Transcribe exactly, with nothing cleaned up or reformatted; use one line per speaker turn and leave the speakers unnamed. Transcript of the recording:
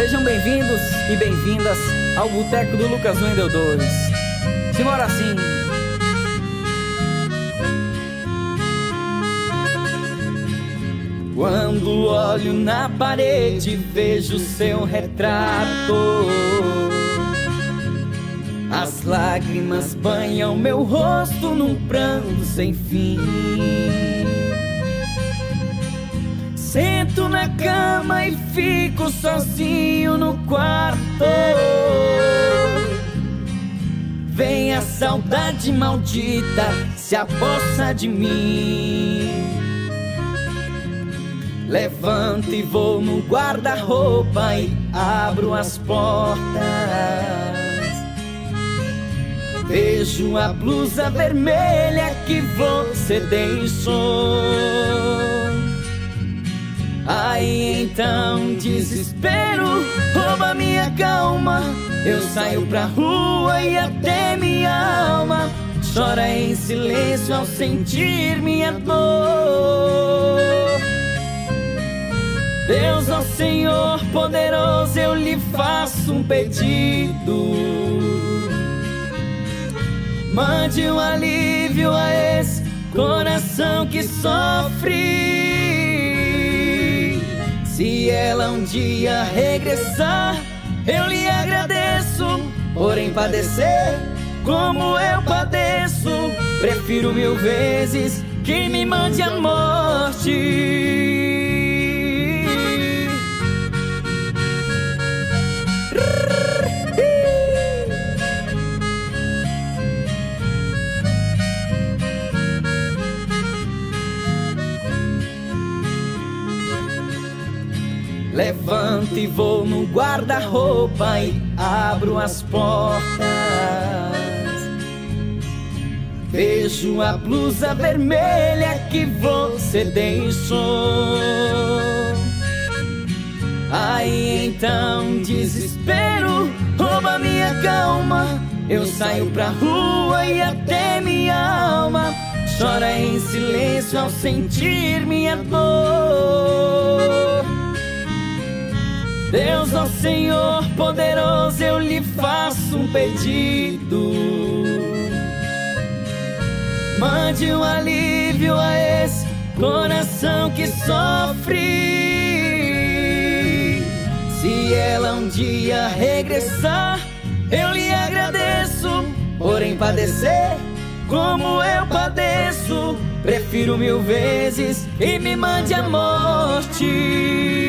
Sejam bem-vindos e bem-vindas ao Boteco do Lucas Wendel dois. Simbora assim. Quando olho na parede, vejo seu retrato. As lágrimas banham meu rosto num pranto sem fim. Sento na cama e fico sozinho no quarto. Vem a saudade maldita, se apossa de mim. Levanto e vou no guarda-roupa e abro as portas. Vejo a blusa vermelha que você deixou. Aí então desespero rouba minha calma. Eu saio pra rua e até minha alma chora em silêncio ao sentir minha dor. Deus, ó Senhor poderoso, eu lhe faço um pedido. Mande um alívio a esse coração que sofre. Se ela um dia regressar, eu lhe agradeço. Porém padecer como eu padeço, prefiro mil vezes que me mande a morte. Levanto e vou no guarda-roupa e abro as portas. Vejo a blusa vermelha que você deixou. Aí então desespero rouba minha calma. Eu saio pra rua e até minha alma chora em silêncio ao sentir minha dor. Deus, ó Senhor poderoso, eu lhe faço um pedido. Mande um alívio a esse coração que sofre. Se ela um dia regressar, eu lhe agradeço. Porém padecer como eu padeço, prefiro mil vezes que me mande a morte.